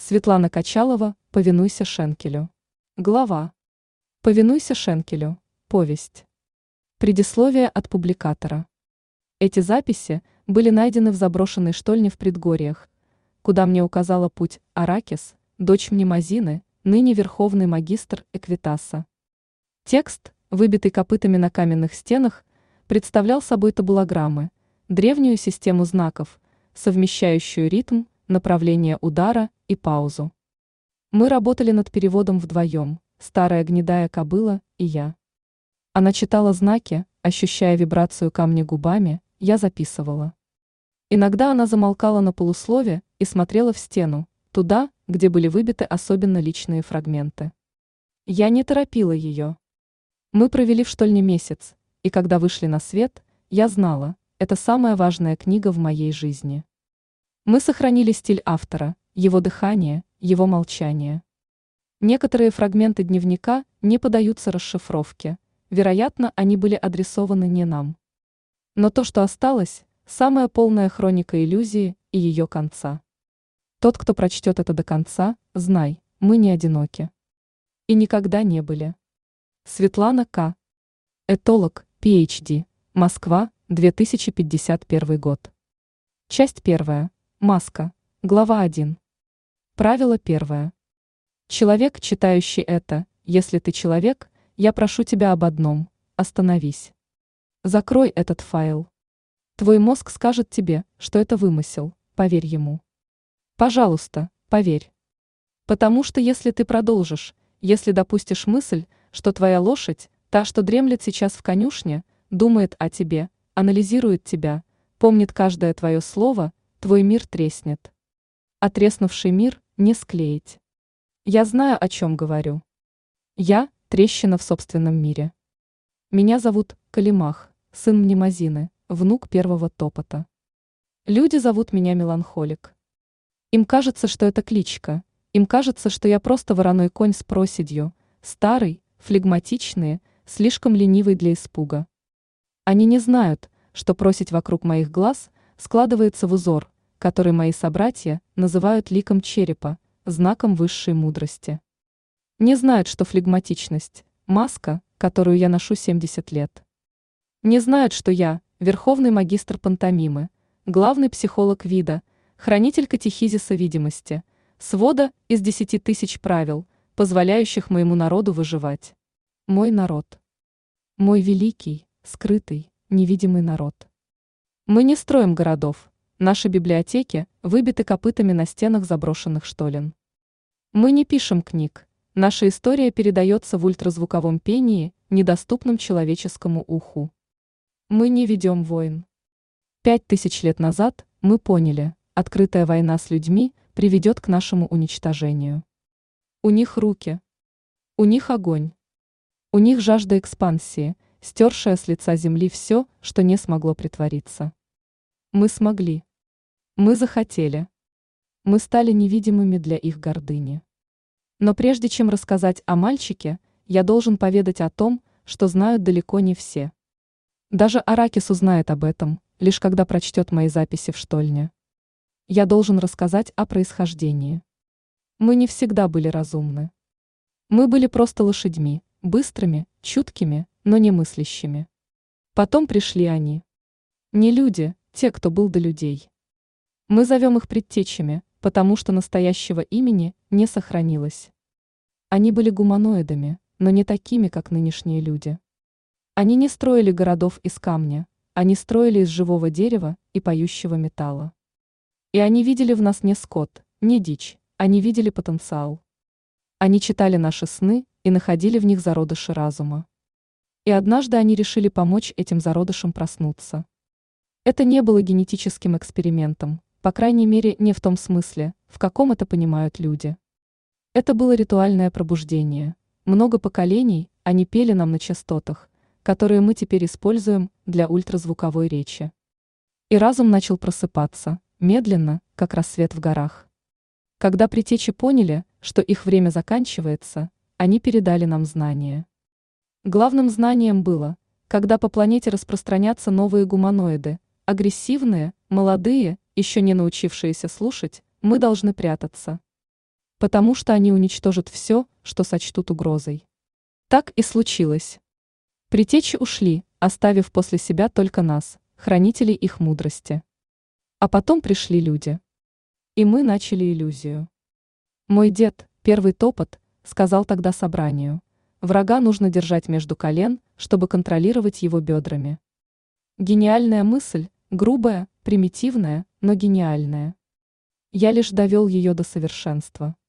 Светлана Качалова «Повинуйся Шенкелю». Глава. «Повинуйся Шенкелю. Повесть». Предисловие от публикатора. Эти записи были найдены в заброшенной штольне в предгорьях, куда мне указала путь Аракис, дочь Мнемозины, ныне верховный магистр Эквитаса. Текст, выбитый копытами на каменных стенах, представлял собой табулограммы, древнюю систему знаков, совмещающую ритм, направление удара и паузу. Мы работали над переводом вдвоем, старая гнедая кобыла и я. Она читала знаки, ощущая вибрацию камня губами, я записывала. Иногда она замолкала на полуслове и смотрела в стену, туда, где были выбиты особенно личные фрагменты. Я не торопила ее. Мы провели в штольне месяц, и когда вышли на свет, я знала, это самая важная книга в моей жизни. Мы сохранили стиль автора, его дыхание, его молчание. Некоторые фрагменты дневника не поддаются расшифровке, вероятно, они были адресованы не нам. Но то, что осталось, самая полная хроника иллюзии и ее конца. Тот, кто прочтет это до конца, знай, мы не одиноки. И никогда не были. Светлана К. Этолог, PhD, Москва, 2051 год. Часть 1. Маска. Глава 1. Правило 1. Человек, читающий это, если ты человек, я прошу тебя об одном – остановись. Закрой этот файл. Твой мозг скажет тебе, что это вымысел, поверь ему. Пожалуйста, поверь. Потому что если ты продолжишь, если допустишь мысль, что твоя лошадь, та, что дремлет сейчас в конюшне, думает о тебе, анализирует тебя, помнит каждое твое слово, твой мир треснет. А треснувший мир не склеить. Я знаю, о чем говорю. Я – трещина в собственном мире. Меня зовут Калимах, сын Мнемозины, внук первого топота. Люди зовут меня Меланхолик. Им кажется, что это кличка, им кажется, что я просто вороной конь с проседью, старый, флегматичный, слишком ленивый для испуга. Они не знают, что просить вокруг моих глаз складывается в узор, который мои собратья называют ликом черепа, знаком высшей мудрости. Не знают, что флегматичность – маска, которую я ношу 70 лет. Не знают, что я – верховный магистр пантомимы, главный психолог вида, хранитель катехизиса видимости, свода из 10 тысяч правил, позволяющих моему народу выживать. Мой народ. Мой великий, скрытый, невидимый народ. Мы не строим городов. Наши библиотеки выбиты копытами на стенах заброшенных штолен. Мы не пишем книг. Наша история передается в ультразвуковом пении, недоступном человеческому уху. Мы не ведем войн. 5000 лет назад мы поняли, открытая война с людьми приведет к нашему уничтожению. У них руки. У них огонь. У них жажда экспансии, стершая с лица земли все, что не смогло притвориться. Мы смогли. Мы захотели. Мы стали невидимыми для их гордыни. Но прежде чем рассказать о мальчике, я должен поведать о том, что знают далеко не все. Даже Аракис узнает об этом, лишь когда прочтет мои записи в штольне. Я должен рассказать о происхождении. Мы не всегда были разумны. Мы были просто лошадьми, быстрыми, чуткими, но не мыслящими. Потом пришли они. Не люди, те, кто был до людей. Мы зовем их предтечами, потому что настоящего имени не сохранилось. Они были гуманоидами, но не такими, как нынешние люди. Они не строили городов из камня, они строили из живого дерева и поющего металла. И они видели в нас не скот, не дичь, они видели потенциал. Они читали наши сны и находили в них зародыши разума. И однажды они решили помочь этим зародышам проснуться. Это не было генетическим экспериментом, по крайней мере, не в том смысле, в каком это понимают люди. Это было ритуальное пробуждение. Много поколений они пели нам на частотах, которые мы теперь используем для ультразвуковой речи. И разум начал просыпаться, медленно, как рассвет в горах. Когда предтечи поняли, что их время заканчивается, они передали нам знания. Главным знанием было, когда по планете распространятся новые гуманоиды, агрессивные, молодые, еще не научившиеся слушать, мы должны прятаться. потому что они уничтожат все, что сочтут угрозой. Так и случилось. Предтечи ушли, оставив после себя только нас, хранителей их мудрости. А потом пришли люди. И мы начали иллюзию. Мой дед, первый топот, сказал тогда собранию: врага нужно держать между колен, чтобы контролировать его бедрами. Гениальная мысль, грубая, примитивная, но гениальная. Я лишь довел ее до совершенства.